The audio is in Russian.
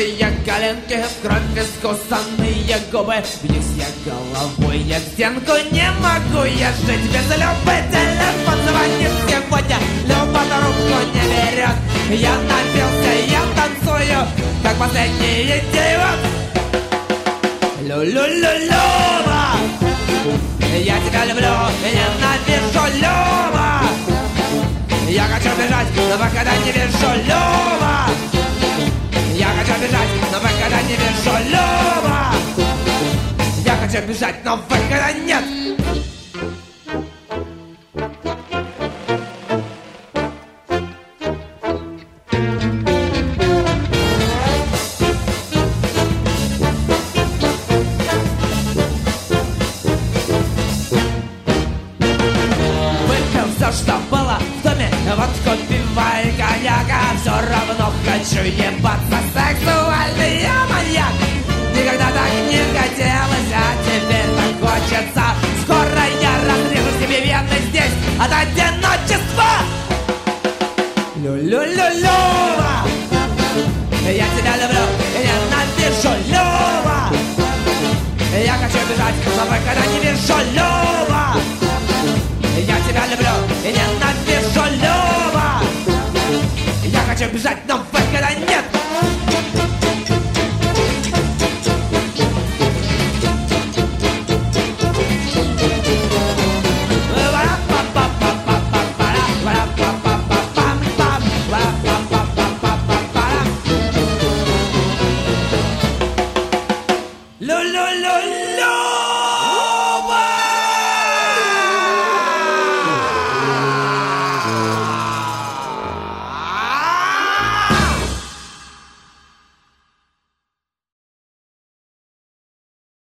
Тонкие коленки, кровь искусанные губы. Бьюсь я головой, я стенку не могу я жить без любви. Телефон звонит сегодня, Люба трубку не берет. Я напился, я танцую, как последний идиот. Лю-лю-лю-люба, я тебя люблю, ненавижу, Люба. Я хочу бежать, но пока не вижу, Люба. Я хочу бежать, но выхода не вижу, Люба. Я хочу бежать, но выхода нет. Выпил все, что было в доме, водку, пиво и коньяка. Все равно хочу ебаться, сексуальный маньяк. Никогда так не хотелось, а теперь так хочется. Скоро я разрежу себе вены здесь от одиночества. Лю-лю-лю-люба, я тебя люблю, ненавижу, Люба. Я хочу бежать, но выхода не вижу, Люба. Я тебя люблю и ненавижу, Люба. Я хочу бежать, но